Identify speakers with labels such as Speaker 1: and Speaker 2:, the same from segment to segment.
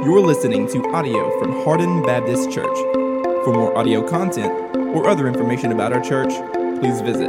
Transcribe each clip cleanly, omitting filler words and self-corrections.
Speaker 1: You're listening to audio from Hardin Baptist Church. For more audio content or other information about our church, please visit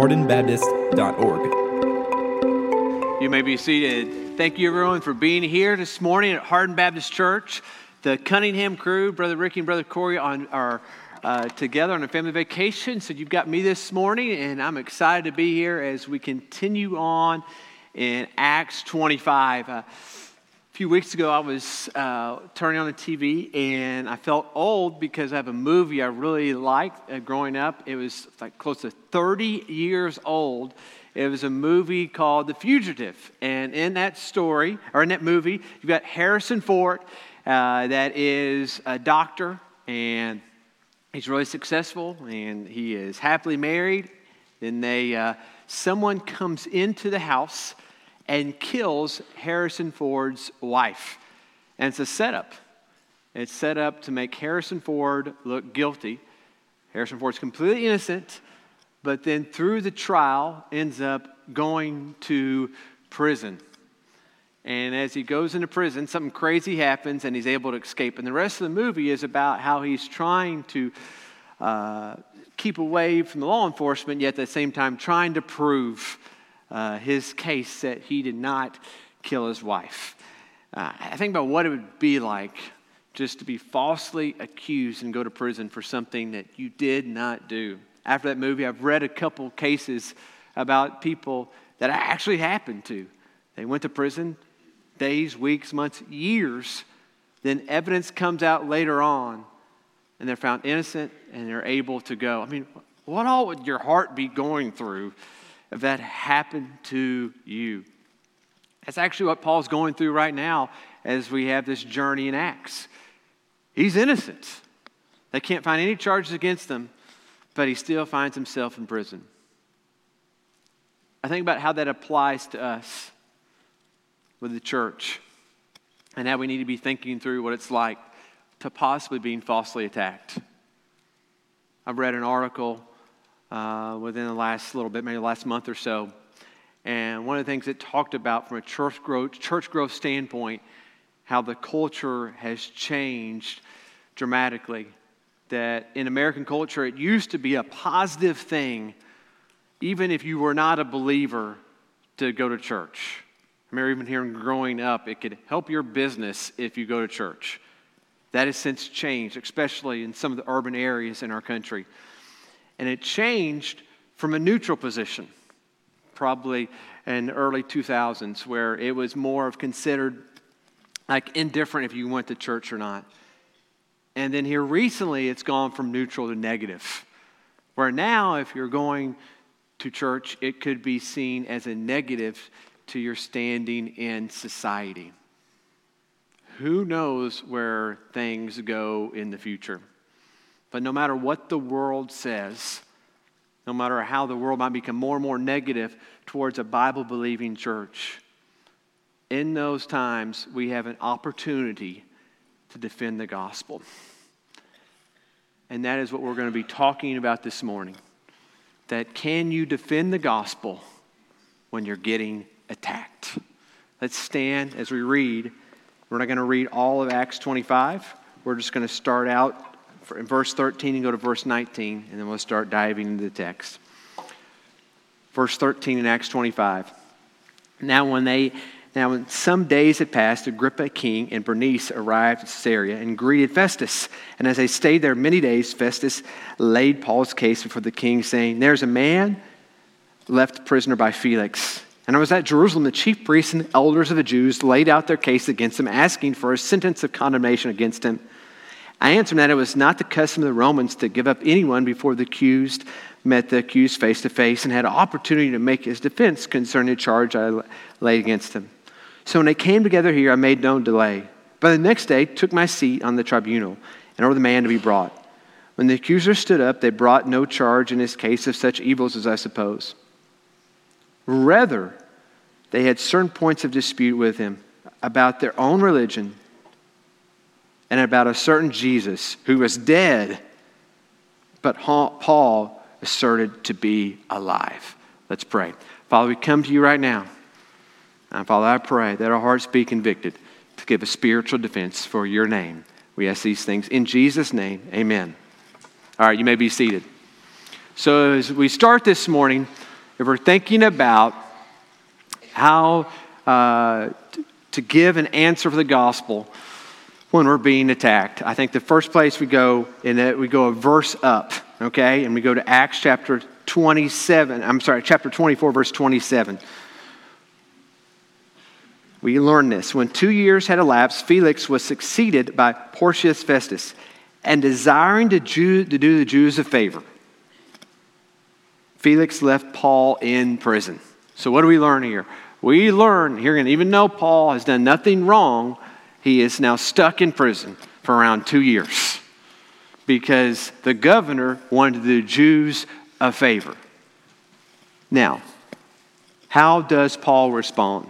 Speaker 1: hardinbaptist.org.
Speaker 2: You may be seated. Thank you, everyone, for being here this morning at Hardin Baptist Church. The Cunningham crew, Brother Ricky and Brother Corey, are together on a family vacation. So you've got me this morning, and I'm excited to be here as we continue on in Acts 25. A few weeks ago, I was turning on the TV, and I felt old because I have a movie I really liked growing up. It was like close to 30 years old. It was a movie called The Fugitive. And in that story, or in that movie, you've got Harrison Ford, that is a doctor, and he's really successful, and he is happily married. Then someone comes into the house and kills Harrison Ford's wife. And it's a setup. It's set up to make Harrison Ford look guilty. Harrison Ford's completely innocent, but then through the trial ends up going to prison. And as he goes into prison, something crazy happens and he's able to escape. And the rest of the movie is about how he's trying to keep away from the law enforcement, yet at the same time trying to prove his case that he did not kill his wife. I think about what it would be like just to be falsely accused and go to prison for something that you did not do. After that movie, I've read a couple cases about people that actually happened to. They went to prison days, weeks, months, years. Then evidence comes out later on, and they're found innocent, and they're able to go. I mean, what all would your heart be going through if that happened to you? That's actually what Paul's going through right now as we have this journey in Acts. He's innocent. They can't find any charges against him, but he still finds himself in prison. I think about how that applies to us with the church and how we need to be thinking through what it's like to possibly being falsely attacked. I've read an article within the last little bit, maybe the last month or so. And one of the things it talked about from a church growth standpoint, how the culture has changed dramatically. That in American culture, it used to be a positive thing, even if you were not a believer, to go to church. I remember even hearing growing up, it could help your business if you go to church. That has since changed, especially in some of the urban areas in our country. And it changed from a neutral position, probably in the early 2000s, where it was more of considered like indifferent if you went to church or not. And then here recently, it's gone from neutral to negative, where now if you're going to church, it could be seen as a negative to your standing in society. Who knows where things go in the future? But no matter what the world says, no matter how the world might become more and more negative towards a Bible-believing church, in those times we have an opportunity to defend the gospel. And that is what we're going to be talking about this morning. That can you defend the gospel when you're getting attacked? Let's stand as we read. We're not going to read all of Acts 25. We're just going to start out in verse 13 and go to verse 19, and then we'll start diving into the text. Verse 13 in Acts 25. Now when some days had passed, Agrippa king and Bernice arrived at Caesarea and greeted Festus. And as they stayed there many days, Festus laid Paul's case before the king, saying, "There's a man left prisoner by Felix. And I was at Jerusalem. The chief priests and elders of the Jews laid out their case against him, asking for a sentence of condemnation against him. I answered that it was not the custom of the Romans to give up anyone before the accused met the accused face to face and had an opportunity to make his defense concerning the charge I laid against him. So when they came together here, I made no delay. But the next day, took my seat on the tribunal and ordered the man to be brought. When the accusers stood up, they brought no charge in his case of such evils as I suppose. Rather, they had certain points of dispute with him about their own religion and about a certain Jesus who was dead, but Paul asserted to be alive." Let's pray. Father, we come to you right now. And Father, I pray that our hearts be convicted to give a spiritual defense for your name. We ask these things in Jesus' name, amen. All right, you may be seated. So as we start this morning, if we're thinking about how to give an answer for the gospel when we're being attacked, I think the first place we go a verse up, okay? And we go to Acts chapter 24, verse 27. We learn this. When 2 years had elapsed, Felix was succeeded by Porcius Festus, and desiring to do the Jews a favor, Felix left Paul in prison. So what do we learn here? We learn here, and even though Paul has done nothing wrong, he is now stuck in prison for around 2 years because the governor wanted the Jews a favor. Now, how does Paul respond?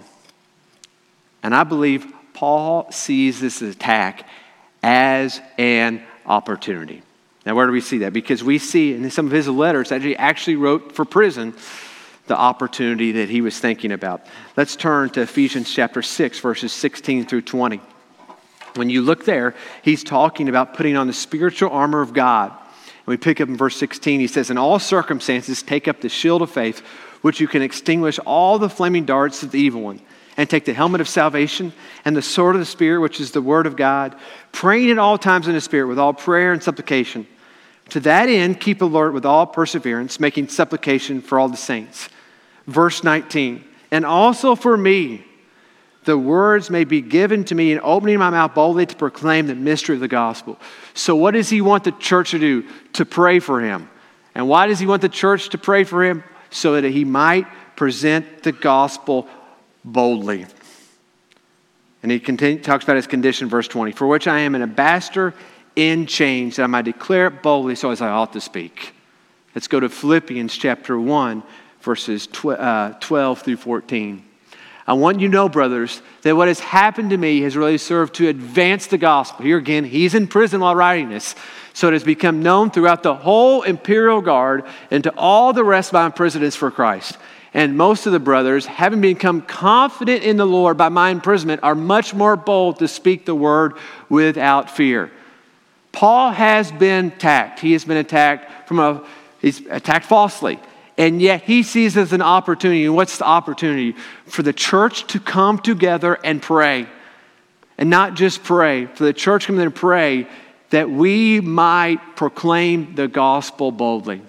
Speaker 2: And I believe Paul sees this attack as an opportunity. Now, where do we see that? Because we see in some of his letters that he actually wrote for prison the opportunity that he was thinking about. Let's turn to Ephesians chapter 6, verses 16 through 20. When you look there, he's talking about putting on the spiritual armor of God. And we pick up in verse 16, he says, "In all circumstances, take up the shield of faith, which you can extinguish all the flaming darts of the evil one. And take the helmet of salvation and the sword of the Spirit, which is the word of God, praying at all times in the Spirit with all prayer and supplication. To that end, keep alert with all perseverance, making supplication for all the saints." Verse 19, "And also for me, the words may be given to me in opening my mouth boldly to proclaim the mystery of the gospel." So what does he want the church to do? To pray for him. And why does he want the church to pray for him? So that he might present the gospel boldly. And he talks about his condition, verse 20, "For which I am an ambassador in chains, that I might declare it boldly so as I ought to speak." Let's go to Philippians chapter 1, verses 12 through 14. I want you to know, brothers, that what has happened to me has really served to advance the gospel. Here again, he's in prison while writing this. So it has become known throughout the whole imperial guard and to all the rest of my imprisonments for Christ. And most of the brothers, having become confident in the Lord by my imprisonment, are much more bold to speak the word without fear. Paul has been attacked. He has been attacked he's attacked falsely. And yet he sees it as an opportunity. And what's the opportunity? For the church to come together and pray. And not just pray, for the church to come together and pray that we might proclaim the gospel boldly.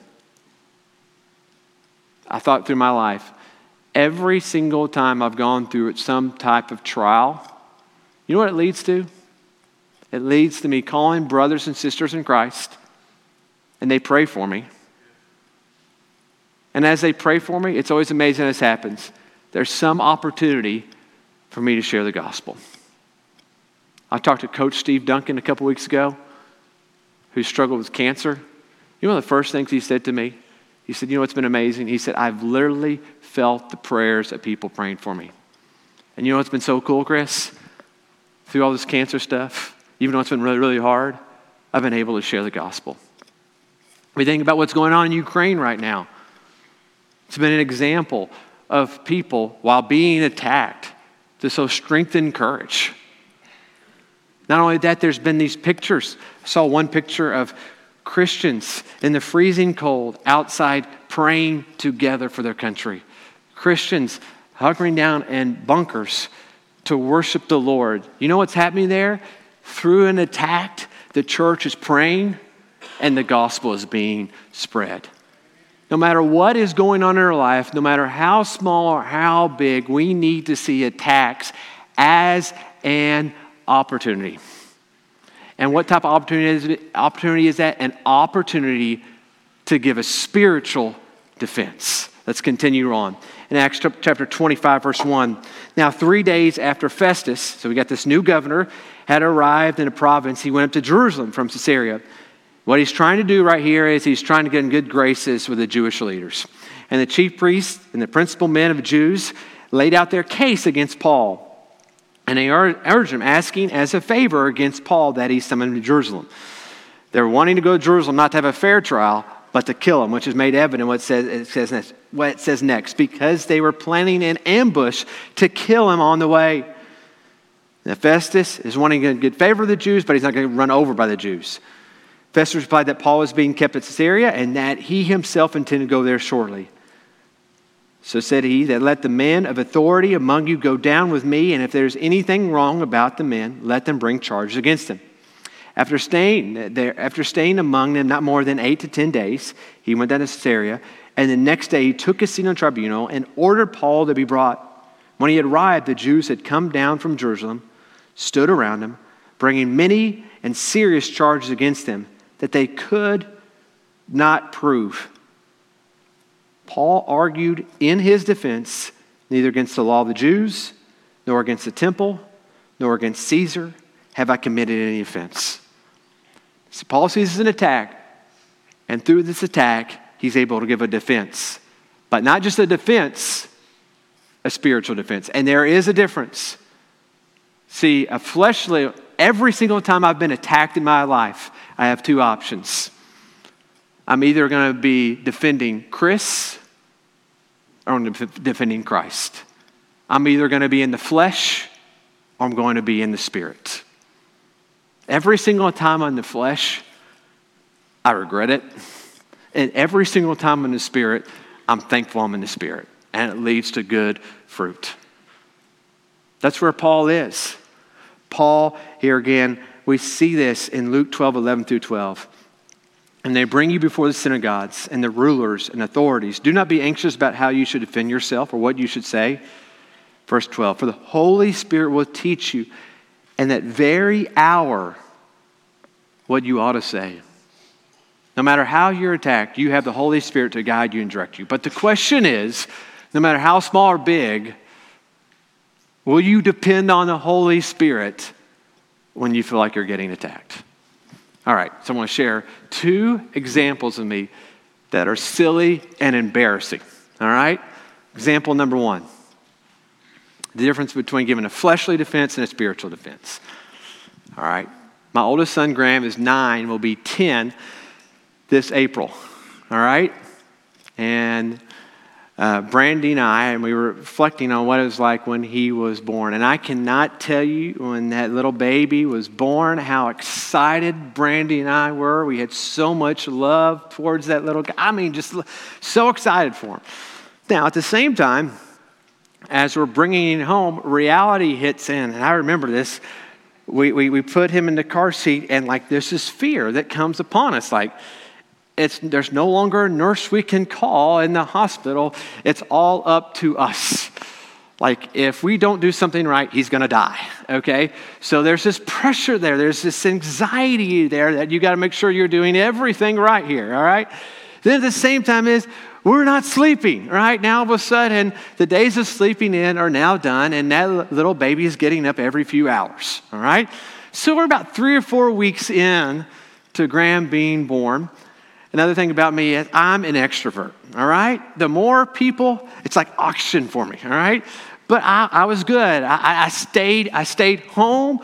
Speaker 2: I thought through my life, every single time I've gone through some type of trial, you know what it leads to? It leads to me calling brothers and sisters in Christ, and they pray for me. And as they pray for me, it's always amazing as this happens. There's some opportunity for me to share the gospel. I talked to Coach Steve Duncan a couple weeks ago, who struggled with cancer. You know one of the first things he said to me? He said, "You know what's been amazing?" He said, "I've literally felt the prayers of people praying for me." And you know what's been so cool, Chris? Through all this cancer stuff, even though it's been really, really hard, I've been able to share the gospel. We think about what's going on in Ukraine right now. It's been an example of people, while being attacked, to so strengthen courage. Not only that, there's been these pictures. I saw one picture of Christians in the freezing cold outside praying together for their country. Christians hunkering down in bunkers to worship the Lord. You know what's happening there? Through an attack, the church is praying and the gospel is being spread. No matter what is going on in our life, no matter how small or how big, we need to see attacks as an opportunity. And what type of opportunity is that? An opportunity to give a spiritual defense. Let's continue on. In Acts chapter 25, verse 1. Now 3 days after Festus, so we got this new governor, had arrived in a province, he went up to Jerusalem from Caesarea. What he's trying to do right here is he's trying to get in good graces with the Jewish leaders. And the chief priests and the principal men of the Jews laid out their case against Paul. And they urged him, asking as a favor against Paul that he summon him to Jerusalem. They were wanting to go to Jerusalem not to have a fair trial, but to kill him, which is made evident what it says next, because they were planning an ambush to kill him on the way. Now, Festus is wanting to get favor of the Jews, but he's not going to be run over by the Jews. Festus replied that Paul was being kept at Caesarea and that he himself intended to go there shortly. So said he, that let the men of authority among you go down with me, and if there's anything wrong about the men, let them bring charges against them. After staying among them not more than 8 to 10 days, he went down to Caesarea, and the next day he took his seat on the tribunal and ordered Paul to be brought. When he had arrived, the Jews had come down from Jerusalem, stood around him, bringing many and serious charges against him that they could not prove. Paul argued in his defense, neither against the law of the Jews, nor against the temple, nor against Caesar have I committed any offense. So Paul sees this as an attack, and through this attack, he's able to give a defense. But not just a defense, a spiritual defense. And there is a difference. See, a fleshly, every single time I've been attacked in my life, I have two options. I'm either going to be defending Chris or I'm defending Christ. I'm either going to be in the flesh or I'm going to be in the spirit. Every single time I'm in the flesh, I regret it. And every single time I'm in the spirit, I'm thankful I'm in the spirit. And it leads to good fruit. That's where Paul is. Paul, here again, we see this in Luke 12, 11 through 12. And they bring you before the synagogues and the rulers and authorities. Do not be anxious about how you should defend yourself or what you should say. Verse 12, for the Holy Spirit will teach you in that very hour what you ought to say. No matter how you're attacked, you have the Holy Spirit to guide you and direct you. But the question is, no matter how small or big, will you depend on the Holy Spirit when you feel like you're getting attacked? All right, so I want to share two examples of me that are silly and embarrassing. All right? Example number one, the difference between giving a fleshly defense and a spiritual defense. All right? My oldest son, Graham, is 9, will be 10 this April. All right? And Brandy and I, we were reflecting on what it was like when he was born. And I cannot tell you when that little baby was born how excited Brandy and I were. We had so much love towards that little guy. I mean, just so excited for him. Now, at the same time, as we're bringing him home, reality hits in. And I remember this. We put him in the car seat, and like there's this fear that comes upon us. Like, there's no longer a nurse we can call in the hospital. It's all up to us. Like, if we don't do something right, he's going to die, okay? So there's this pressure there. There's this anxiety there that you got to make sure you're doing everything right here, all right? Then at the same time we're not sleeping, right? Now all of a sudden, the days of sleeping in are now done, and that little baby is getting up every few hours, all right? So we're about 3 or 4 weeks in to Graham being born. Another thing about me is I'm an extrovert, all right? The more people, it's like oxygen for me, all right? But I was good. I stayed home.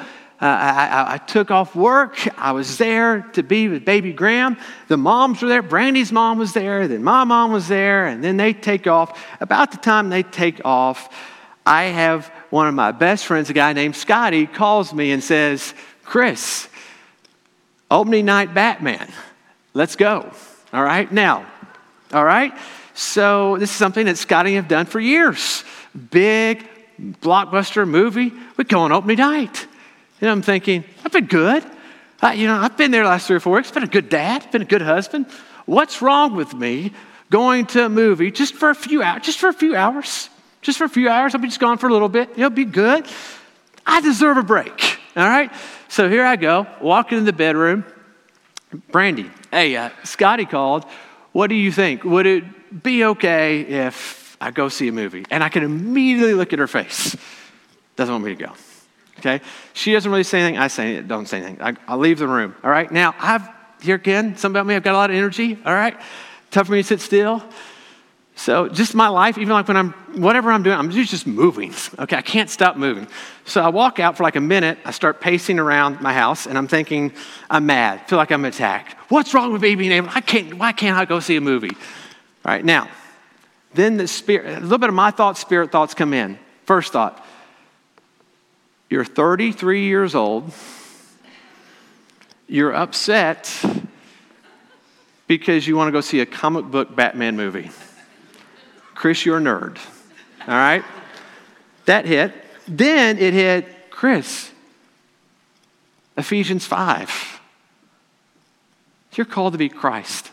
Speaker 2: I took off work. I was there to be with baby Graham. The moms were there. Brandy's mom was there. Then my mom was there. And then they take off. About the time they take off, I have one of my best friends, a guy named Scotty, calls me and says, Chris, opening night Batman. Let's go. All right? Now, all right? So this is something that Scotty have done for years. Big blockbuster movie. We go on opening night. And I'm thinking, I've been good. I've been there the last 3 or 4 weeks. Been a good dad. Been a good husband. What's wrong with me going to a movie just for a few hours? Just for a few hours. I'll be just gone for a little bit. It'll be good. I deserve a break. All right? So here I go, walking in the bedroom. Brandy, hey, Scotty called. What do you think? Would it be okay if I go see a movie? And I can immediately look at her face. Doesn't want me to go. Okay? She doesn't really say anything. Don't say anything. I'll leave the room. All right? Now, here again, something about me, I've got a lot of energy. All right? Tough for me to sit still. So just my life, even like when whatever I'm doing, I'm just moving. Okay, I can't stop moving. So I walk out for like a minute. I start pacing around my house, and I'm thinking, I'm mad. Feel like I'm attacked. What's wrong with me being able? Why can't I go see a movie? All right, now, then a little bit of my thoughts, spirit thoughts come in. First thought, You're 33 years old. You're upset because you want to go see a comic book Batman movie. Chris, you're a nerd. All right? That hit. Then it hit Chris. Ephesians 5. You're called to be Christ.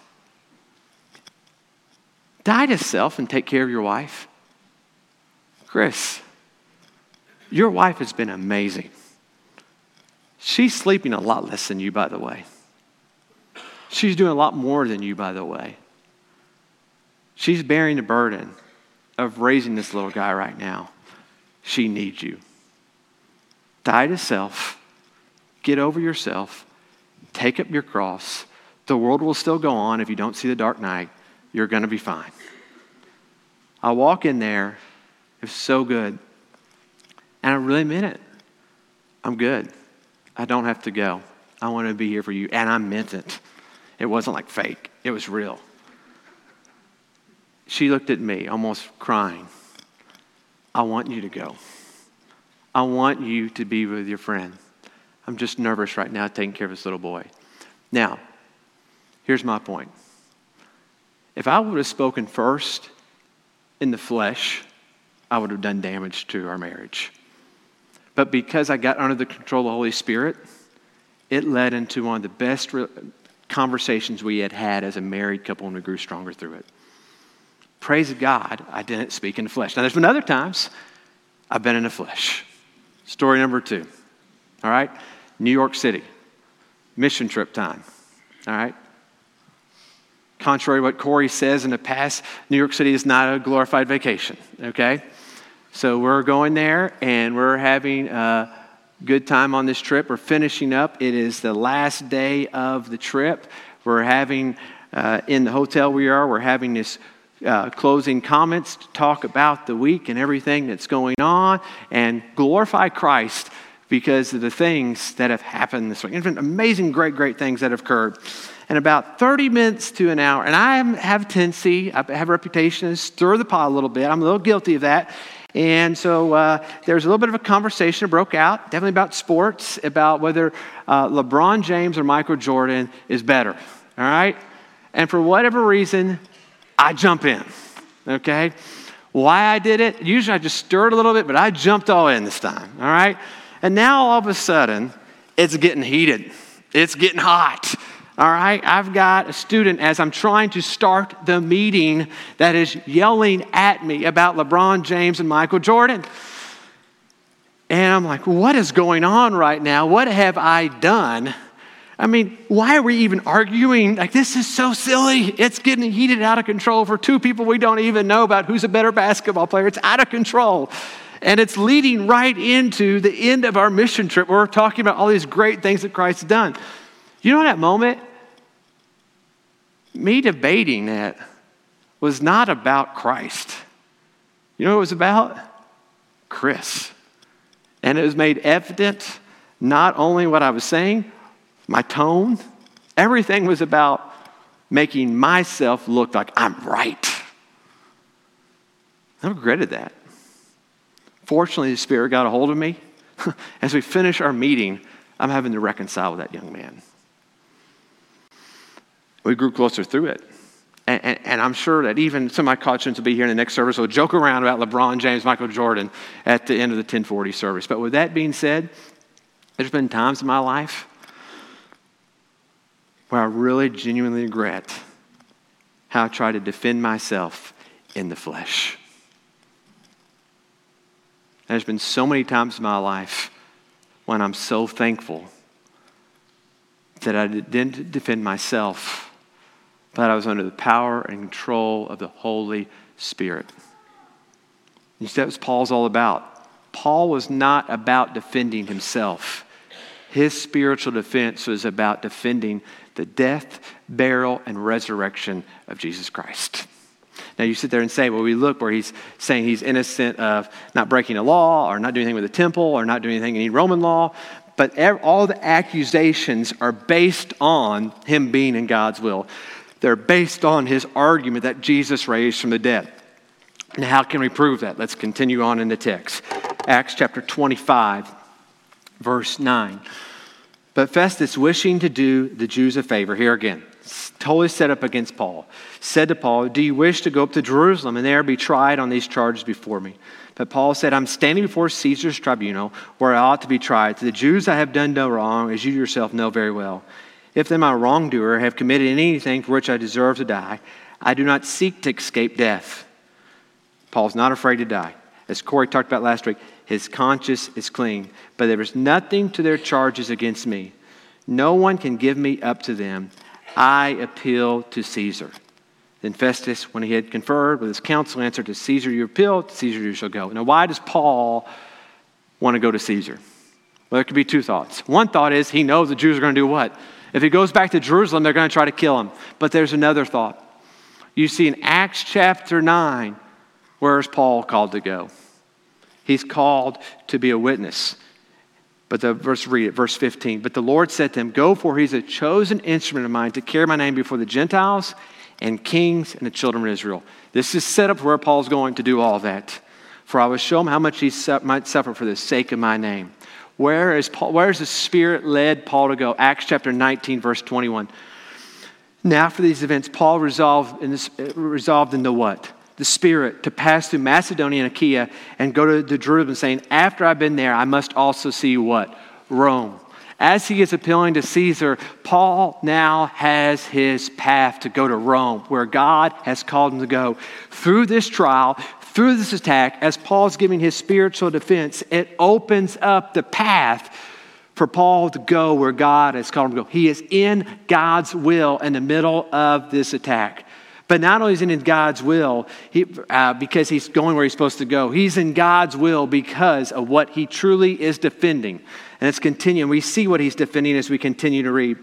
Speaker 2: Die to self and take care of your wife. Chris, your wife has been amazing. She's sleeping a lot less than you, by the way. She's doing a lot more than you, by the way. She's bearing the burden of raising this little guy right now. She needs you. Die to self. Get over yourself. Take up your cross. The world will still go on if you don't see the dark night. You're going to be fine. I walk in there. It was so good. And I really meant it. I'm good. I don't have to go. I want to be here for you. And I meant it. It wasn't like fake. It was real. She looked at me, almost crying. I want you to go. I want you to be with your friend. I'm just nervous right now taking care of this little boy. Now, here's my point. If I would have spoken first in the flesh, I would have done damage to our marriage. But because I got under the control of the Holy Spirit, it led into one of the best conversations we had had as a married couple, and we grew stronger through it. Praise God, I didn't speak in the flesh. Now, there's been other times I've been in the flesh. Story number 2. All right? New York City. Mission trip time. All right? Contrary to what Corey says in the past, New York City is not a glorified vacation. Okay? So we're going there, and we're having a good time on this trip. We're finishing up. It is the last day of the trip. We're having, in the hotel we're having this closing comments to talk about the week and everything that's going on and glorify Christ because of the things that have happened this week. There's been amazing, great things that have occurred. And about 30 minutes to an hour, and I have a tendency, I have a reputation to stir the pot a little bit. I'm a little guilty of that. And so there's a little bit of a conversation that broke out, definitely about sports, about whether LeBron James or Michael Jordan is better, all right? And for whatever reason, I jump in, okay? Why I did it? Usually I just stirred a little bit, but I jumped all in this time, all right? And now all of a sudden, it's getting heated. It's getting hot. All right, I've got a student as I'm trying to start the meeting that is yelling at me about LeBron James and Michael Jordan. And I'm like, what is going on right now? What have I done? I mean, why are we even arguing? Like, this is so silly. It's getting heated out of control for two people we don't even know about who's a better basketball player. It's out of control. And it's leading right into the end of our mission trip where we're talking about all these great things that Christ has done. You know that moment? Me debating that was not about Christ. You know what it was about? Chris. And it was made evident not only what I was saying, my tone, everything was about making myself look like I'm right. I regretted that. Fortunately, the Spirit got a hold of me. As we finish our meeting, I'm having to reconcile with that young man. We grew closer through it. And I'm sure that even some of my college students will be here in the next service will joke around about LeBron James, Michael Jordan at the end of the 1040 service. But with that being said, there's been times in my life where I really genuinely regret how I tried to defend myself in the flesh. There's been so many times in my life when I'm so thankful that I didn't defend myself, but I was under the power and control of the Holy Spirit. You see, that's what Paul's all about. Paul was not about defending himself. His spiritual defense was about defending the death, burial, and resurrection of Jesus Christ. Now you sit there and say, well, we look where he's saying he's innocent of not breaking a law or not doing anything with the temple or not doing anything in Roman law. But all the accusations are based on him being in God's will. They're based on his argument that Jesus raised from the dead. Now, how can we prove that? Let's continue on in the text. Acts chapter 25. Verse 9. But Festus, wishing to do the Jews a favor, here again, totally set up against Paul, said to Paul, do you wish to go up to Jerusalem and there be tried on these charges before me? But Paul said, I'm standing before Caesar's tribunal where I ought to be tried. To the Jews I have done no wrong, as you yourself know very well. If then my wrongdoer have committed anything for which I deserve to die, I do not seek to escape death. Paul's not afraid to die. As Corey talked about last week, his conscience is clean. But there is nothing to their charges against me. No one can give me up to them. I appeal to Caesar. Then Festus, when he had conferred with his council, answered, to Caesar you appeal, to Caesar you shall go. Now, why does Paul want to go to Caesar? Well, there could be two thoughts. One thought is he knows the Jews are going to do what? If he goes back to Jerusalem, they're going to try to kill him. But there's another thought. You see in Acts chapter 9, where is Paul called to go? He's called to be a witness. But read it, verse 15. But the Lord said to him, go, for he's a chosen instrument of mine to carry my name before the Gentiles and kings and the children of Israel. This is set up where Paul's going to do all that. For I will show him how much he might suffer for the sake of my name. Where is the Spirit led Paul to go? Acts chapter 19, verse 21. Now after these events, Paul resolved into what? The Spirit to pass through Macedonia and Achaia and go to Jerusalem, saying, after I've been there, I must also see what? Rome. As he is appealing to Caesar, Paul now has his path to go to Rome, where God has called him to go. Through this trial, through this attack, as Paul's giving his spiritual defense, it opens up the path for Paul to go where God has called him to go. He is in God's will in the middle of this attack. But not only is he in God's will because he's going where he's supposed to go, he's in God's will because of what he truly is defending. And it's continuing. We see what he's defending as we continue to read.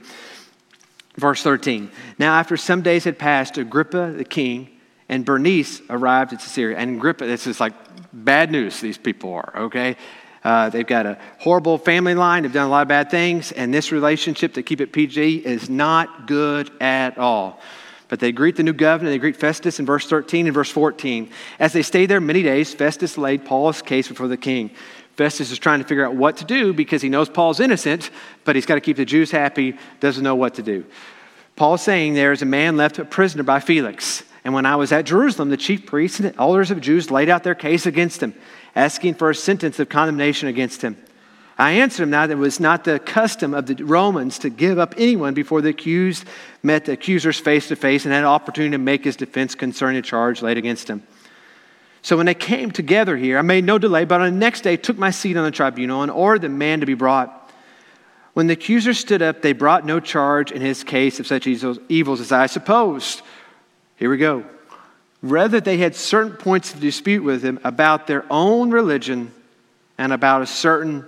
Speaker 2: Verse 13. Now after some days had passed, Agrippa the king and Bernice arrived at Caesarea. And Agrippa, this is like bad news, these people are, okay? They've got a horrible family line. They've done a lot of bad things. And this relationship, to keep it PG, is not good at all. But they greet the new governor, they greet Festus in verse 13 and verse 14. As they stayed there many days, Festus laid Paul's case before the king. Festus is trying to figure out what to do because he knows Paul's innocent, but he's got to keep the Jews happy, doesn't know what to do. Paul is saying there is a man left a prisoner by Felix. And when I was at Jerusalem, the chief priests and elders of Jews laid out their case against him, asking for a sentence of condemnation against him. I answered him now that it was not the custom of the Romans to give up anyone before the accused met the accusers face to face and had an opportunity to make his defense concerning the charge laid against him. So when they came together here, I made no delay, but on the next day took my seat on the tribunal and ordered the man to be brought. When the accusers stood up, they brought no charge in his case of such evils as I supposed. Here we go. Rather, they had certain points of dispute with him about their own religion and about a certain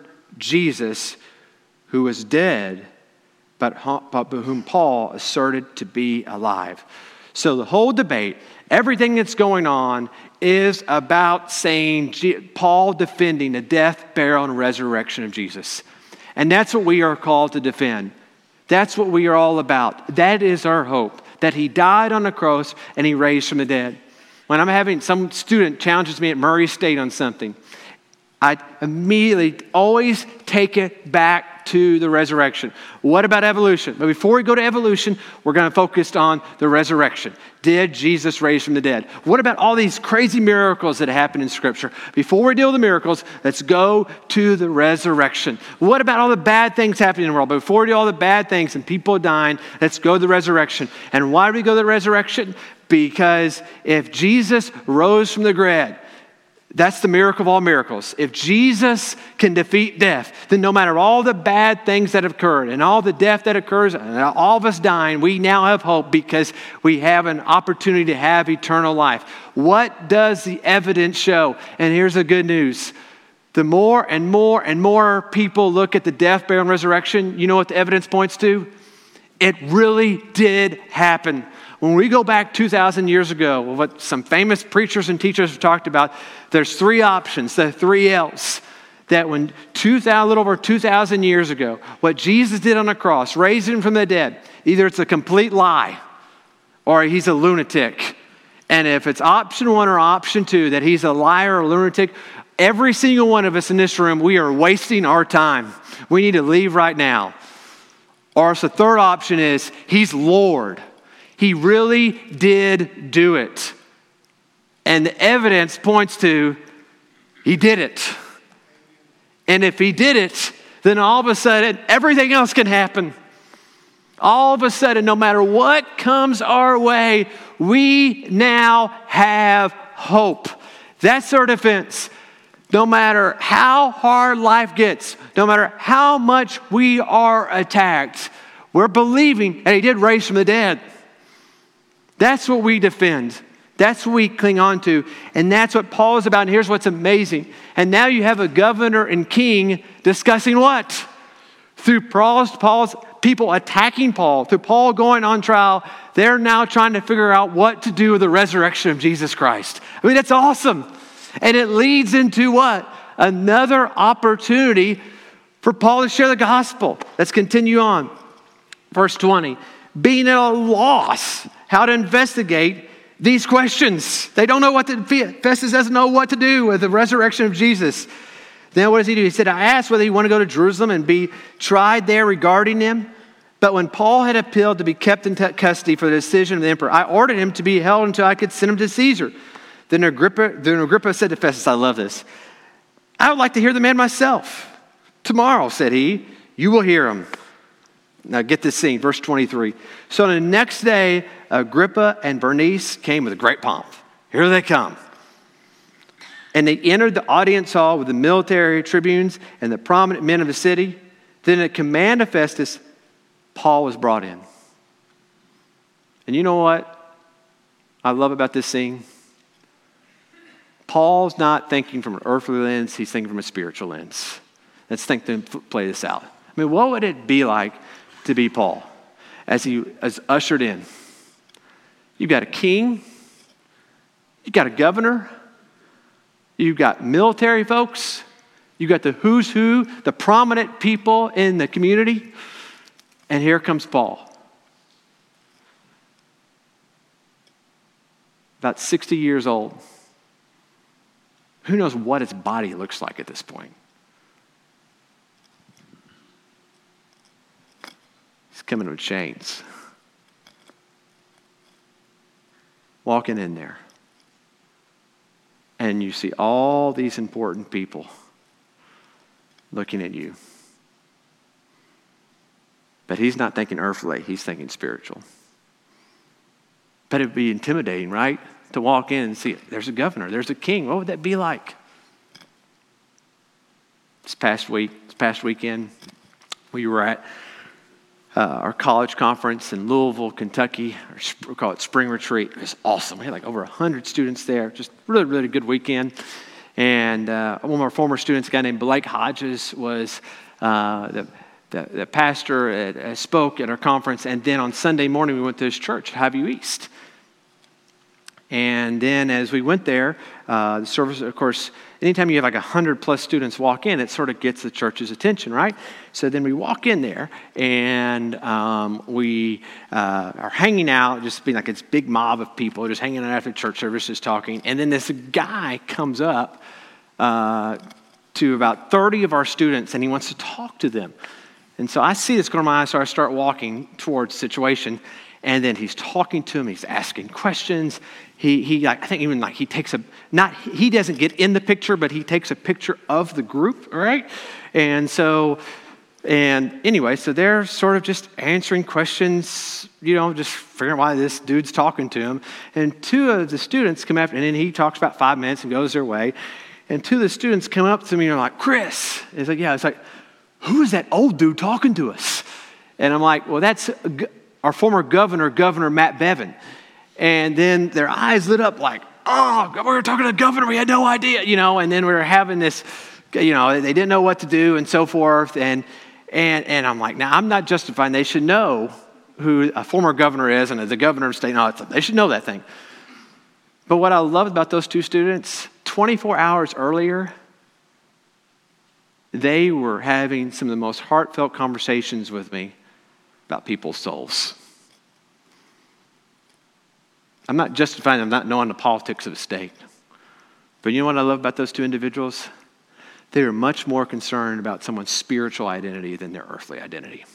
Speaker 2: Jesus who was dead, but whom Paul asserted to be alive. So the whole debate, everything that's going on is about saying Paul defending the death, burial, and resurrection of Jesus. And that's what we are called to defend. That's what we are all about. That is our hope, that he died on the cross and he raised from the dead. When I'm having some student challenges me at Murray State on something, I immediately always take it back to the resurrection. What about evolution? But before we go to evolution, we're going to focus on the resurrection. Did Jesus raise from the dead? What about all these crazy miracles that happen in Scripture? Before we deal with the miracles, let's go to the resurrection. What about all the bad things happening in the world? But before we do all the bad things and people dying, let's go to the resurrection. And why do we go to the resurrection? Because if Jesus rose from the dead, that's the miracle of all miracles. If Jesus can defeat death, then no matter all the bad things that have occurred and all the death that occurs and all of us dying, we now have hope because we have an opportunity to have eternal life. What does the evidence show? And here's the good news. The more and more and more people look at the death, burial, and resurrection, you know what the evidence points to? It really did happen. When we go back 2,000 years ago, what some famous preachers and teachers have talked about, there's three options, the three L's. That when a little over 2,000 years ago, what Jesus did on the cross, raised him from the dead, either it's a complete lie or he's a lunatic. And if it's option one or option two, that he's a liar or a lunatic, Every single one of us in this room, we are wasting our time. We need to leave right now. Or the third option is, he's Lord. He really did do it. And the evidence points to, he did it. And if he did it, then all of a sudden, everything else can happen. All of a sudden, no matter what comes our way, we now have hope. That's our defense. No matter how hard life gets, no matter how much we are attacked, we're believing that he did raise from the dead. That's what we defend. That's what we cling on to. And that's what Paul is about. And here's what's amazing. And now you have a governor and king discussing what? Through Paul's people attacking Paul, through Paul going on trial, they're now trying to figure out what to do with the resurrection of Jesus Christ. I mean, that's awesome. And it leads into what? Another opportunity for Paul to share the gospel. Let's continue on. Verse 20. Being at a loss how to investigate these questions. They don't know what to do. Festus doesn't know what to do with the resurrection of Jesus. Then what does he do? He said, I asked whether he wanted to go to Jerusalem and be tried there regarding him. But when Paul had appealed to be kept in custody for the decision of the emperor, I ordered him to be held until I could send him to Caesar. Then Agrippa said to Festus, I love this, I would like to hear the man myself. Tomorrow, said he, you will hear him. Now get this scene, verse 23. So the next day, Agrippa and Bernice came with great pomp. Here they come. And they entered the audience hall with the military tribunes and the prominent men of the city. Then at command of Festus, Paul was brought in. And you know what I love about this scene? Paul's not thinking from an earthly lens, he's thinking from a spiritual lens. Let's play this out. I mean, what would it be like to be Paul as he is ushered in? You've got a king, you've got a governor, you've got military folks, you've got the who's who, the prominent people in the community, and here comes Paul. About 60 years old. Who knows what his body looks like at this point? He's coming with chains. Walking in there. And you see all these important people looking at you. But he's not thinking earthly, he's thinking spiritual. But it'd be intimidating, right? To walk in and see, there's a governor, there's a king. What would that be like? This past weekend, we were at our college conference in Louisville, Kentucky. We call it Spring Retreat. It was awesome. We had like over 100 students there. Just really, really good weekend. And one of our former students, a guy named Blake Hodges, was the pastor spoke at our conference. And then on Sunday morning, we went to his church, Highview East. And then as we went there, the service, of course, anytime you have like 100 plus students walk in, it sort of gets the church's attention, right? So then we walk in there and we are hanging out, just being like this big mob of people, just hanging out after church services talking. And then this guy comes up to about 30 of our students and he wants to talk to them. And so I see this going on my eyes, so I start walking towards the situation. And then he's talking to him. He's asking questions. He doesn't get in the picture, but he takes a picture of the group, right? And anyway, so they're sort of just answering questions, just figuring out why this dude's talking to him. And two of the students come up, and then he talks about 5 minutes and goes their way. And two of the students come up to me and are like, Chris. And it's like, yeah. It's like, who is that old dude talking to us? And I'm like, well, that's our former governor Matt Bevin. And then their eyes lit up like, oh, we were talking to the governor, we had no idea, and then we were having this, they didn't know what to do and so forth. And I'm like, now I'm not justifying, they should know who a former governor is and the governor of the state, they should know that thing. But what I love about those two students, 24 hours earlier, they were having some of the most heartfelt conversations with me about people's souls. I'm not justifying them not knowing the politics of the state. But you know what I love about those two individuals? They are much more concerned about someone's spiritual identity than their earthly identity.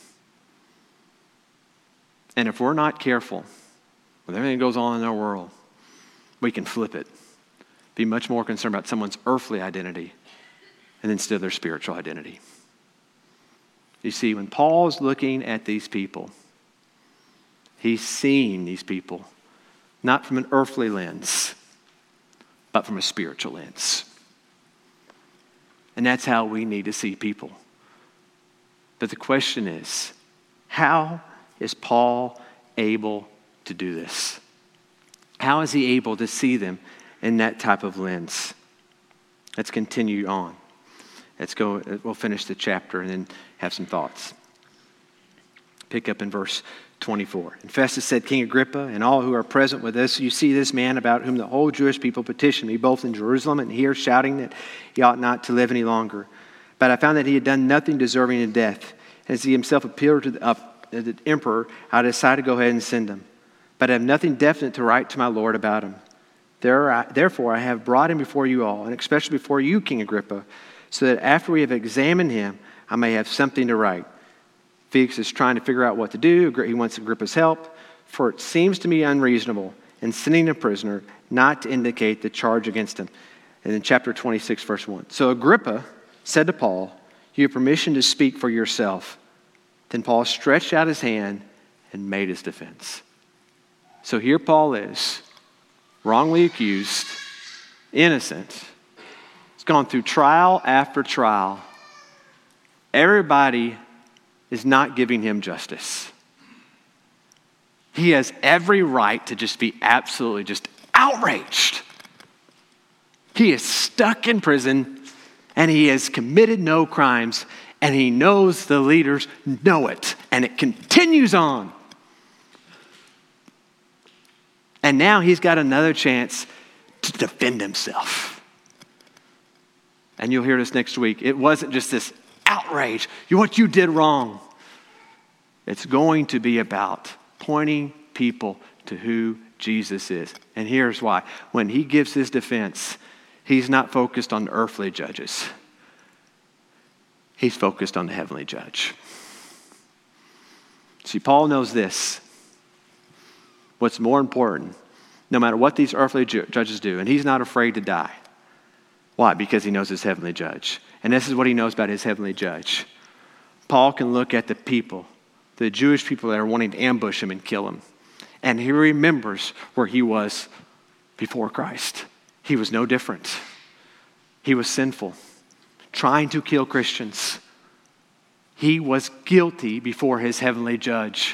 Speaker 2: And if we're not careful with everything that goes on in our world, we can flip it. Be much more concerned about someone's earthly identity and instead of their spiritual identity. You see, when Paul's looking at these people, he's seeing these people not from an earthly lens, but from a spiritual lens. And that's how we need to see people. But the question is, how is Paul able to do this? How is he able to see them in that type of lens? Let's continue on. We'll finish the chapter and then have some thoughts. Pick up in verse 24. And Festus said, King Agrippa, and all who are present with us, you see this man about whom the whole Jewish people petitioned me, both in Jerusalem and here, shouting that he ought not to live any longer. But I found that he had done nothing deserving of death. As he himself appealed to the emperor, I decided to go ahead and send him. But I have nothing definite to write to my Lord about him. Therefore, I have brought him before you all, and especially before you, King Agrippa, so that after we have examined him, I may have something to write. Felix is trying to figure out what to do. He wants Agrippa's help, for it seems to me unreasonable in sending a prisoner not to indicate the charge against him. And in chapter 26, verse 1. So Agrippa said to Paul, you have permission to speak for yourself. Then Paul stretched out his hand and made his defense. So here Paul is, wrongly accused, innocent. He's gone through trial after trial. Everybody is not giving him justice. He has every right to just be absolutely just outraged. He is stuck in prison and he has committed no crimes and he knows the leaders know it and it continues on. And now he's got another chance to defend himself. And you'll hear this next week. It wasn't just this outrage, what you did wrong. It's going to be about pointing people to who Jesus is. And here's why. When he gives his defense, he's not focused on the earthly judges. He's focused on the heavenly judge. See, Paul knows this. What's more important, no matter what these earthly judges do, and he's not afraid to die. Why? Because he knows his heavenly judge. And this is what he knows about his heavenly judge. Paul can look at the people, the Jewish people that are wanting to ambush him and kill him. And he remembers where he was before Christ. He was no different. He was sinful, trying to kill Christians. He was guilty before his heavenly judge.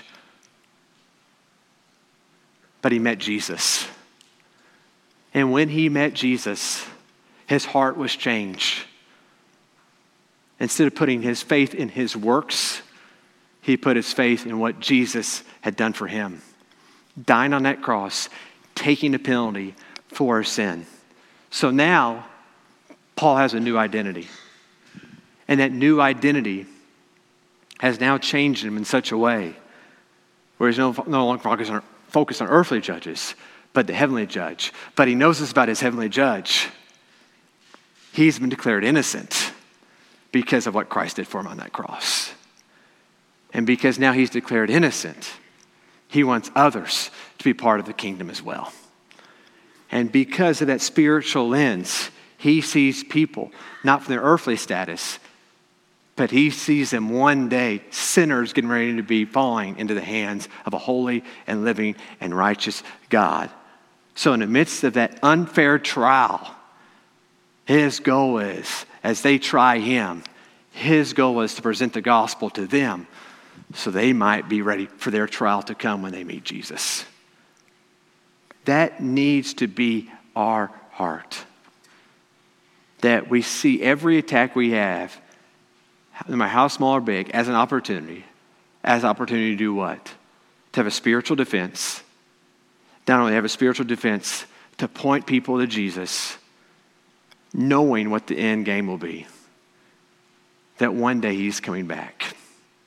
Speaker 2: But he met Jesus. And when he met Jesus, his heart was changed. Instead of putting his faith in his works, he put his faith in what Jesus had done for him. Dying on that cross, taking the penalty for sin. So now, Paul has a new identity. And that new identity has now changed him in such a way where he's no longer focused on earthly judges, but the heavenly judge. But he knows this about his heavenly judge. He's been declared innocent because of what Christ did for him on that cross. And because now he's declared innocent, he wants others to be part of the kingdom as well. And because of that spiritual lens, he sees people not from their earthly status, but he sees them one day, sinners getting ready to be falling into the hands of a holy and living and righteous God. So in the midst of that unfair trial, his goal is, as they try him, his goal is to present the gospel to them so they might be ready for their trial to come when they meet Jesus. That needs to be our heart. That we see every attack we have, no matter how small or big, as an opportunity. As an opportunity to do what? To have a spiritual defense. Not only have a spiritual defense, to point people to Jesus, knowing what the end game will be. That one day he's coming back.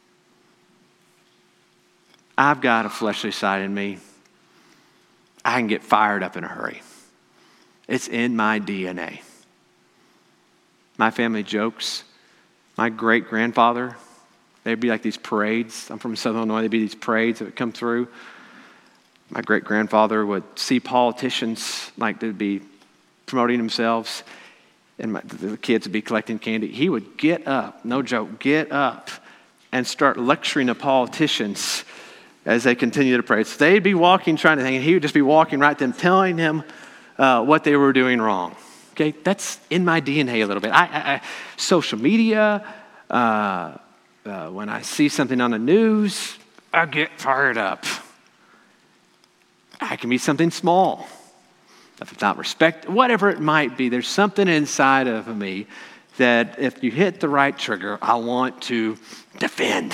Speaker 2: I've got a fleshly side in me. I can get fired up in a hurry. It's in my DNA. My family jokes. My great-grandfather, there'd be like these parades. I'm from Southern Illinois. There'd be these parades that would come through. My great-grandfather would see politicians like they'd be promoting themselves, and the kids would be collecting candy. He would get up, no joke, get up and start lecturing the politicians as they continue to pray. So they'd be walking, trying to think, and he would just be walking right to them, telling them what they were doing wrong. Okay, that's in my DNA a little bit. Social media, when I see something on the news, I get fired up. I can be something small. If it's not respect, whatever it might be, there's something inside of me that if you hit the right trigger, I want to defend.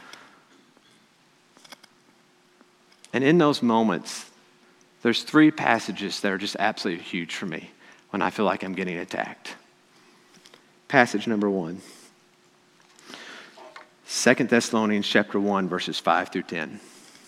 Speaker 2: And in those moments, there's 3 passages that are just absolutely huge for me when I feel like I'm getting attacked. Passage number 1. 2 Thessalonians chapter 1, verses 5 through 10.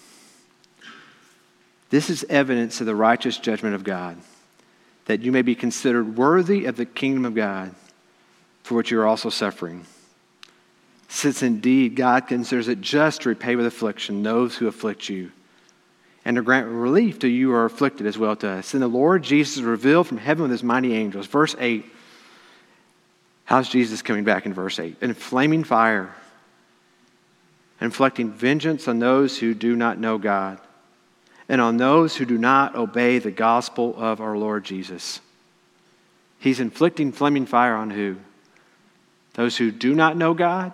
Speaker 2: This is evidence of the righteous judgment of God, that you may be considered worthy of the kingdom of God, for which you are also suffering. Since indeed God considers it just to repay with affliction those who afflict you, and to grant relief to you who are afflicted as well to us. And the Lord Jesus revealed from heaven with his mighty angels. Verse 8. How's Jesus coming back in verse 8? In flaming fire, inflicting vengeance on those who do not know God, and on those who do not obey the gospel of our Lord Jesus. He's inflicting flaming fire on who? Those who do not know God?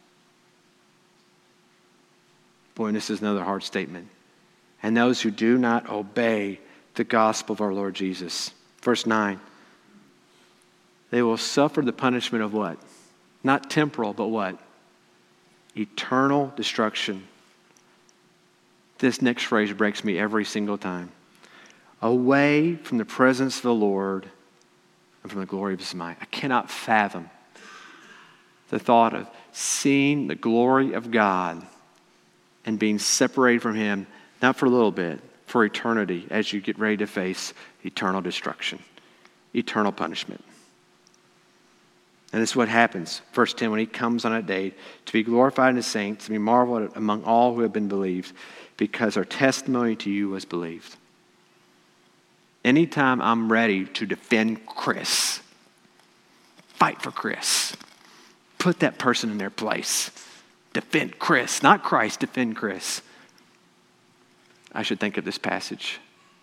Speaker 2: Boy, this is another hard statement. And those who do not obey the gospel of our Lord Jesus. Verse 9. They will suffer the punishment of what? Not temporal, but what? Eternal destruction. This next phrase breaks me every single time. Away from the presence of the Lord and from the glory of his might. I cannot fathom the thought of seeing the glory of God and being separated from him, not for a little bit, for eternity, as you get ready to face eternal destruction, eternal punishment. And this is what happens. Verse 10, when he comes on that day to be glorified in his saints, to be marveled at among all who have been believed, because our testimony to you was believed. Anytime I'm ready to defend Chris, fight for Chris, put that person in their place, defend Chris, not Christ, defend Chris, I should think of this passage.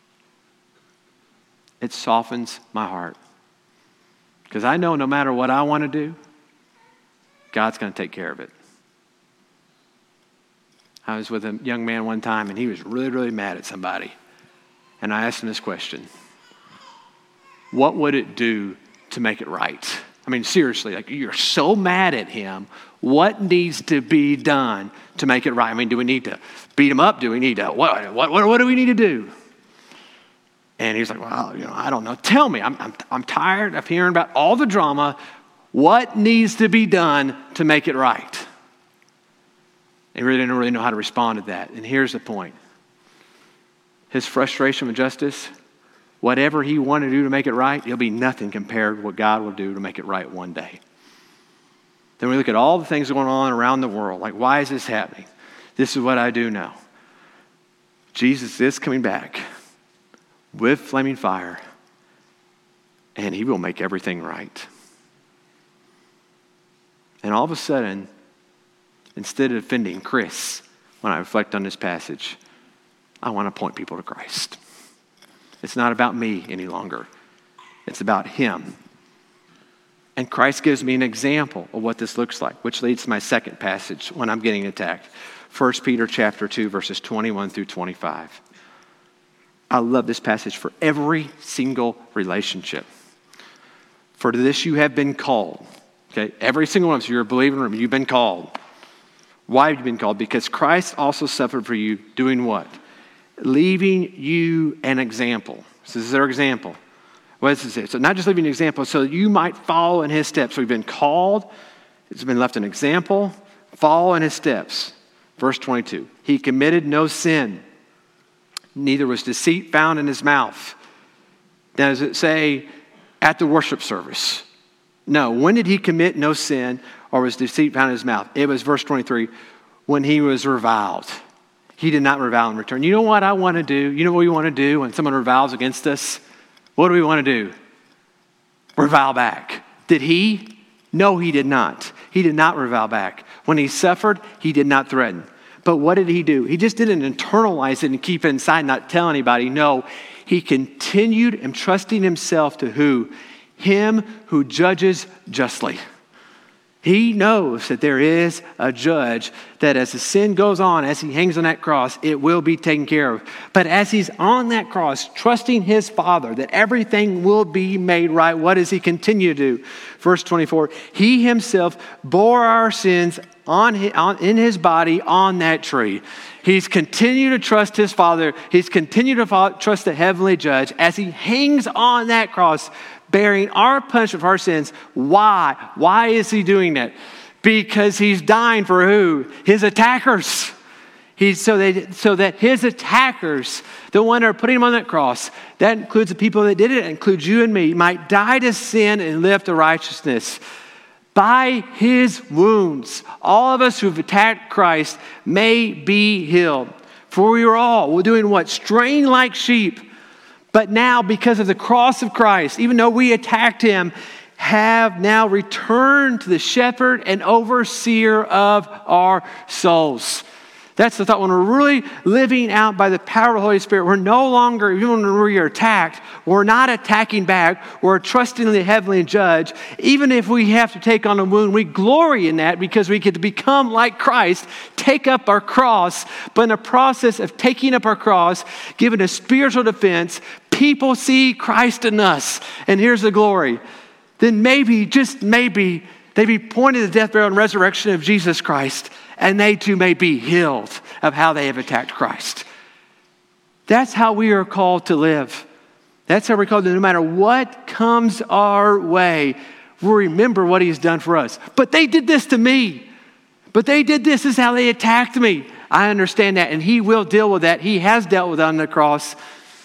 Speaker 2: It softens my heart. Because I know no matter what I want to do, God's going to take care of it. I was with a young man one time, and he was really, really mad at somebody. And I asked him this question. What would it do to make it right? I mean, seriously, like, you're so mad at him. What needs to be done to make it right? I mean, do we need to beat him up? Do we need to, what do we need to do? And he's like, well, I don't know. Tell me. I'm tired of hearing about all the drama. What needs to be done to make it right? He really didn't know how to respond to that. And here's the point. His frustration with justice, whatever he wanted to do to make it right, it'll be nothing compared to what God will do to make it right one day. Then we look at all the things going on around the world. Like, why is this happening? This is what I do know. Jesus is coming back with flaming fire, and he will make everything right. And all of a sudden, instead of defending Chris, when I reflect on this passage, I want to point people to Christ. It's not about me any longer. It's about him. And Christ gives me an example of what this looks like, which leads to my second passage when I'm getting attacked. 1 Peter chapter 2, verses 21 through 25. I love this passage for every single relationship. For to this you have been called. Okay, every single one of you, you're a believer, you've been called. Why have you been called? Because Christ also suffered for you, doing what? Leaving you an example. So this is their example. What does it say? So not just leaving an example, so that you might follow in his steps. We've been called. It's been left an example. Follow in his steps. Verse 22. He committed no sin. Neither was deceit found in his mouth. Now, does it say at the worship service? No. When did he commit no sin or was deceit found in his mouth? It was verse 23, when he was reviled. He did not revile in return. You know what I want to do? You know what we want to do when someone reviles against us? What do we want to do? Revile back. Did he? No, he did not. He did not revile back. When he suffered, he did not threaten. But what did he do? He just didn't internalize it and keep it inside, not tell anybody. No, he continued entrusting himself to who? Him who judges justly. He knows that there is a judge, that as the sin goes on, as he hangs on that cross, it will be taken care of. But as he's on that cross, trusting his Father, that everything will be made right, what does he continue to do? Verse 24, he himself bore our sins in his body on that tree. He's continued to trust his Father. He's continued to trust the heavenly judge as he hangs on that cross, bearing our punishment for our sins. Why? Why is he doing that? Because he's dying for who? His attackers. So that his attackers, the one that are putting him on that cross, that includes the people that did it, includes you and me, might die to sin and live to righteousness. By his wounds, all of us who've attacked Christ may be healed. For we were all, we're doing what? Straying like sheep. But now, because of the cross of Christ, even though we attacked him, have now returned to the shepherd and overseer of our souls. That's the thought. When we're really living out by the power of the Holy Spirit, we're no longer, even when we are attacked, we're not attacking back. We're trusting the heavenly judge. Even if we have to take on a wound, we glory in that because we get to become like Christ, take up our cross. But in the process of taking up our cross, given a spiritual defense, people see Christ in us. And here's the glory. Then maybe, just maybe, they be pointed to the death, burial, and resurrection of Jesus Christ, and they too may be healed of how they have attacked Christ. That's how we are called to live. That's how we're called to, no matter what comes our way, we'll remember what he's done for us. But they did this to me. But they did this. This is how they attacked me. I understand that, and he will deal with that. He has dealt with it on the cross.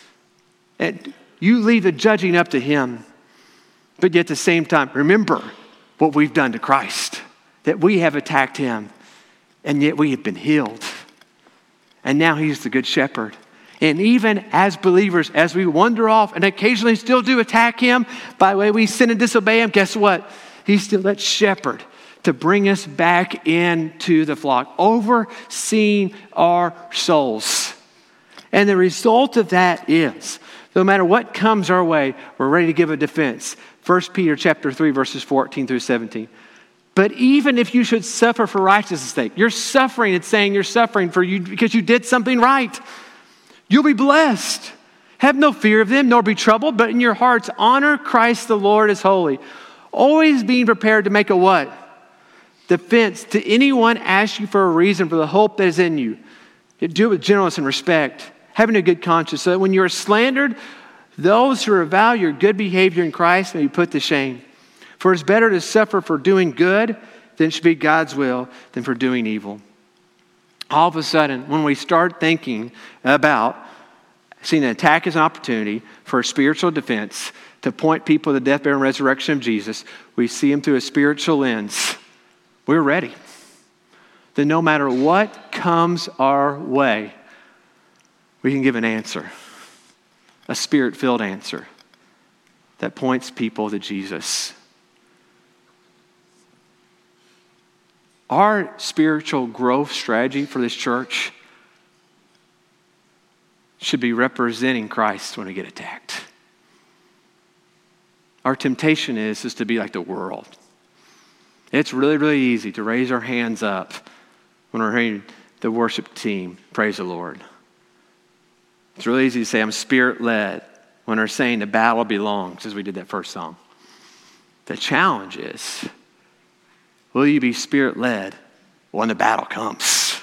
Speaker 2: And you leave the judging up to him. But yet at the same time, remember what we've done to Christ, that we have attacked him, and yet we have been healed. And now he's the good shepherd. And even as believers, as we wander off and occasionally still do attack him, by the way we sin and disobey him, guess what? He's still that shepherd to bring us back into the flock, overseeing our souls. And the result of that is, no matter what comes our way, we're ready to give a defense. 1 Peter chapter 3, verses 14 through 17. But even if you should suffer for righteousness' sake, you're suffering, it's saying you're suffering for you because you did something right. You'll be blessed. Have no fear of them, nor be troubled, but in your hearts honor Christ the Lord as holy. Always being prepared to make a what? Defense to anyone asks you for a reason for the hope that is in you. Do it with gentleness and respect, having a good conscience, so that when you are slandered, those who revile your good behavior in Christ may be put to shame. For it's better to suffer for doing good than it should be God's will than for doing evil. All of a sudden, when we start thinking about seeing an attack as an opportunity for a spiritual defense to point people to the death, burial, and resurrection of Jesus, we see him through a spiritual lens. We're ready. Then no matter what comes our way, we can give an answer. A spirit-filled answer that points people to Jesus. Our spiritual growth strategy for this church should be representing Christ when we get attacked. Our temptation is to be like the world. It's really, really easy to raise our hands up when we're hearing the worship team praise the Lord. It's really easy to say, I'm spirit-led, when we're saying the battle belongs, as we did that first song. The challenge is, will you be spirit-led when the battle comes?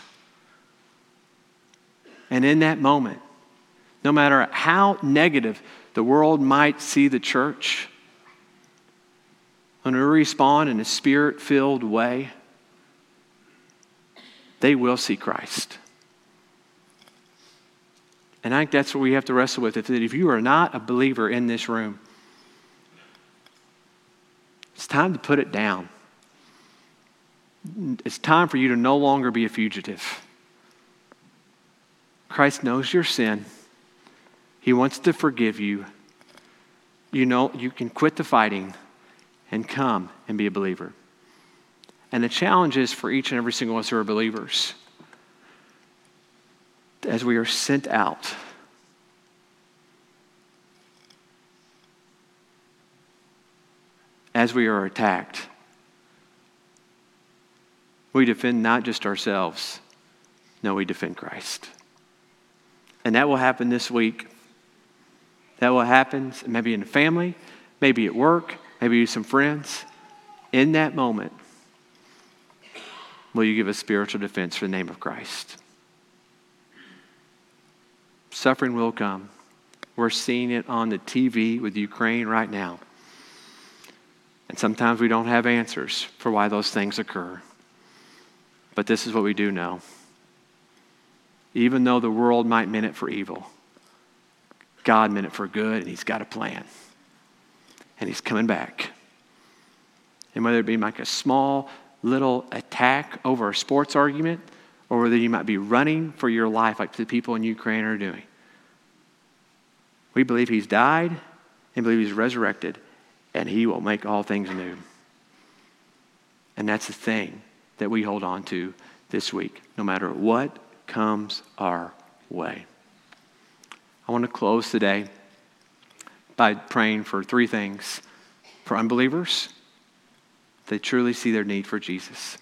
Speaker 2: And in that moment, no matter how negative the world might see the church, when we respond in a spirit-filled way, they will see Christ. And I think that's what we have to wrestle with. If you are not a believer in this room, it's time to put it down. It's time for you to no longer be a fugitive. Christ knows your sin. He wants to forgive you. You know you can quit the fighting and come and be a believer. And the challenge is for each and every single one of us who are believers, as we are sent out, as we are attacked, we defend not just ourselves, no, we defend Christ. And that will happen this week. That will happen maybe in the family, maybe at work, maybe with some friends. In that moment, will you give a spiritual defense for the name of Christ? Suffering will come. We're seeing it on the TV with Ukraine right now. And sometimes we don't have answers for why those things occur. But this is what we do know. Even though the world might mean it for evil, God meant it for good, and he's got a plan. And he's coming back. And whether it be like a small little attack over a sports argument, or whether you might be running for your life like the people in Ukraine are doing, we believe he's died and believe he's resurrected, and he will make all things new. And that's the thing that we hold on to this week, no matter what comes our way. I want to close today by praying for three things. For unbelievers, they truly see their need for Jesus.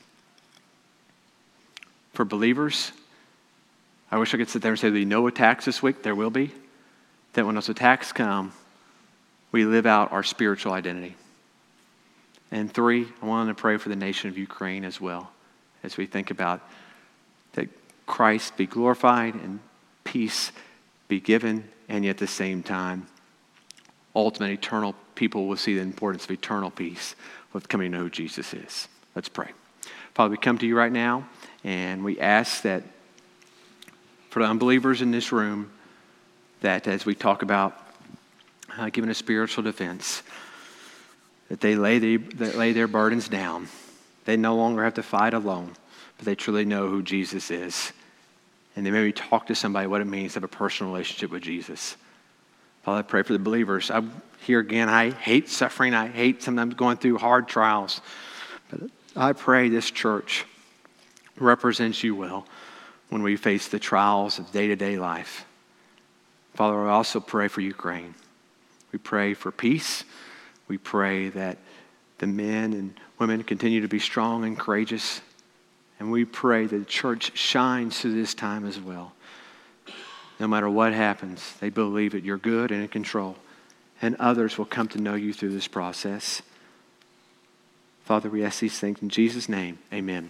Speaker 2: For believers, I wish I could sit there and say there'll be no attacks this week. There will be. That when those attacks come, we live out our spiritual identity. And three, I want to pray for the nation of Ukraine as well, as we think about that Christ be glorified and peace be given, and yet at the same time, ultimate eternal people will see the importance of eternal peace with coming to know who Jesus is. Let's pray. Father, we come to you right now, and we ask that for the unbelievers in this room, that as we talk about giving a spiritual defense, that they lay their burdens down. They no longer have to fight alone, but they truly know who Jesus is. And they maybe talk to somebody what it means to have a personal relationship with Jesus. Father, I pray for the believers. Here again, I hate suffering. I hate sometimes going through hard trials. But I pray this church represents you well when we face the trials of day-to-day life. Father, I also pray for Ukraine. We pray for peace. We pray that the men and women continue to be strong and courageous. And we pray that the church shines through this time as well. No matter what happens, they believe that you're good and in control. And others will come to know you through this process. Father, we ask these things in Jesus' name. Amen.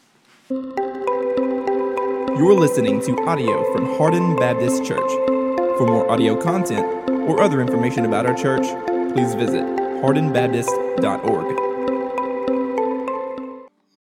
Speaker 1: You're listening to audio from Hardin Baptist Church. For more audio content or other information about our church, please visit hardinbaptist.org.